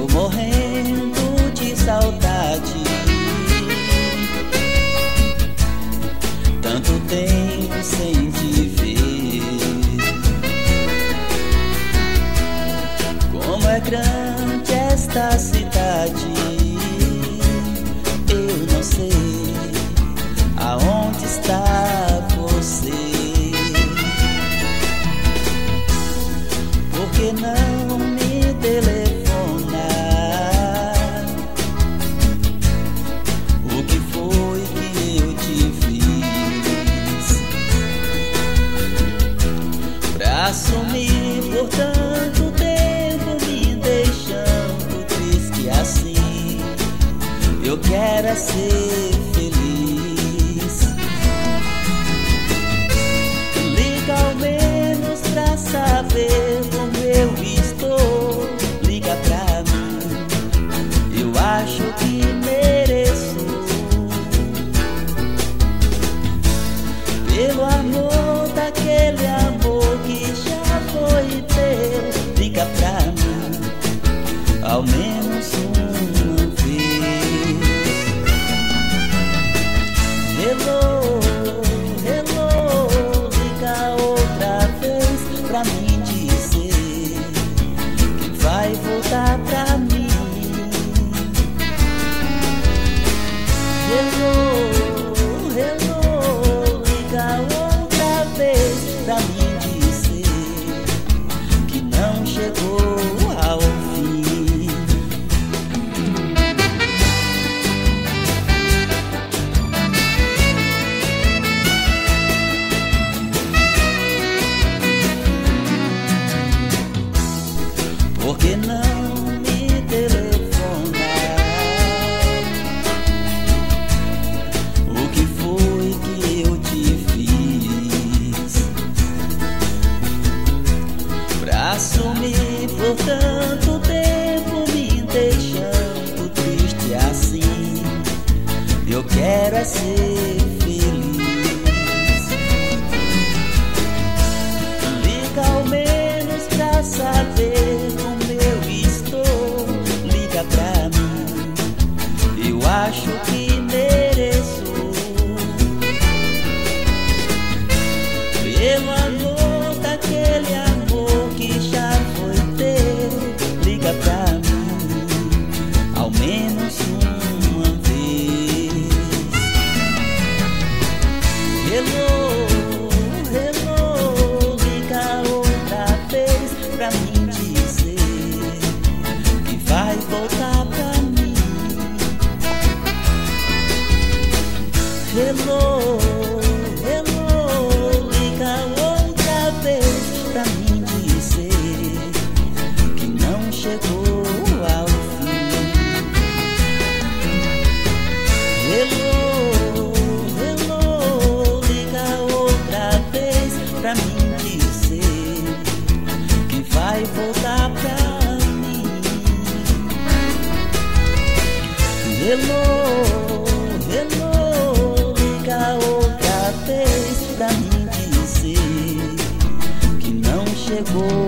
morrendo de saudade. Tanto tempo sem te ver. Como é grande esta cidade, eu não sei aonde está você. Por que não me telefona? O que foi que eu te fiz pra sumir por tanto tempo, me deixando triste assim? Eu quero é ser feliz. Liga ao menos pra saber como eu estou. Liga pra mim, eu acho que mereço. Pelo amor daquele amor que já foi teu. Liga pra mim, ao menos uma vez. Hello, hello, liga outra vez pra mim dizer que vai voltar pra mim. Hello, hello, liga outra vez pra mim dizer que não chegou ao fim. Por que não me telefona? O que foi que eu te fiz pra sumir por tanto tempo, me deixando triste assim? Eu quero é ser feliz. Liga ao menos pra saber como eu estou. Liga pra mim, eu acho que mereço. Pelo amor daquele amor que já foi teu. Liga pra mim, ao menos uma vez. Hello, hello, liga outra vez pra mim dizer que vai voltar pra mim. Hello, hello, liga outra vez pra mim dizer que não chegou ao fim. Hello, hello, liga outra vez pra mim dizer que vai voltar pra mim. Hello, hello, liga outra vez pra mim dizer que não chegou